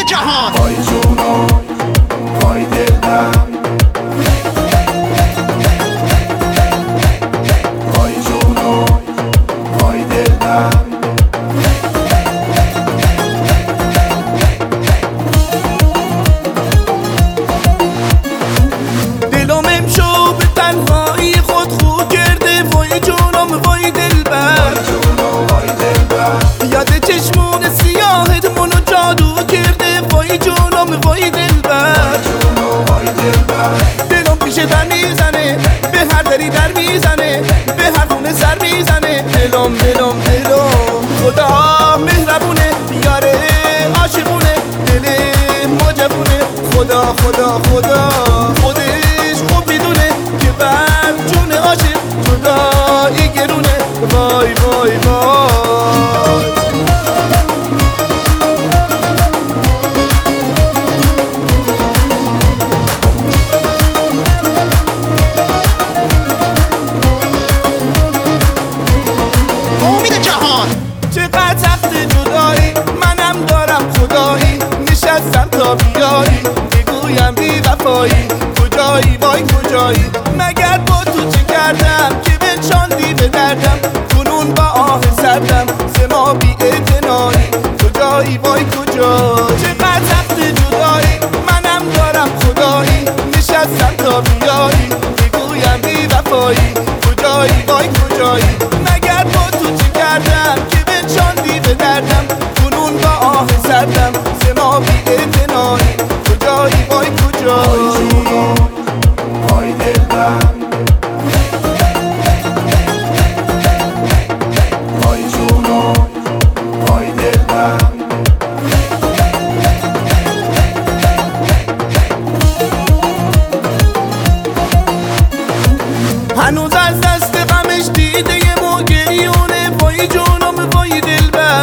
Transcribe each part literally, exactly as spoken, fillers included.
جهان. وای جونم وای دلم، وای جونم وای دلم. دلم امشو به تنهایی خود خو کرده، وای جونم وای دلبر، یاد چشمون سیاهت منو جادو کرده، وای جونم وای دلبر. دلم پیش در میزنه، به هر دری در میزنه، به هر خونه سر میزنه. دلم دلم دلم خدا مهربونه، یاره عاشقونه، دل ما جوونه. خدا خدا خدا خودش خوب میدونه که بر جون عاشق جدایی گرونه. وای وای وای امید جهان. چقدر سخت جدایی، منم دارم خدایی، نشستم تا بیایی بگویم بی وفایی. کجایی وای کجایی، مگر با تو چه کردم که بنشاندی به دردم، کنون با آه سردم ز ما بی اعتنایی. کجایی وای کجایی، چقدر سخت جدایی، منم دارم خدایی، نشستم تا بیایی بگویم بی وفایی. کجایی وای کجایی، مگر با تو چه کردم که بنشاندی به دردم، کنون با آه سردم ز ما بی اعتنایی. کجایی وای کجایی. وای دلم، وای جونم وای دلم. هنوز از دست غمش دیده یه موگریونه، وای جونم وای دلبر.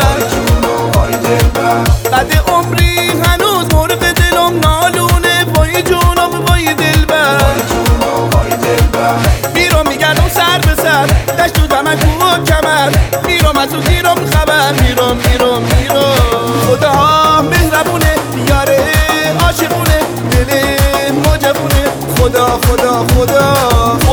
قد عمری هنوز مرغ دلم نالونه، وای جونم وای دلبر. میرم میگردم سر به سر، دشت و دمن کو و کمر، میرم از او گیرم خبر، میرم میرم میرم. خدا مهربونه، یاره عاشقونه، دل ما جوونه. خدا خدا خدا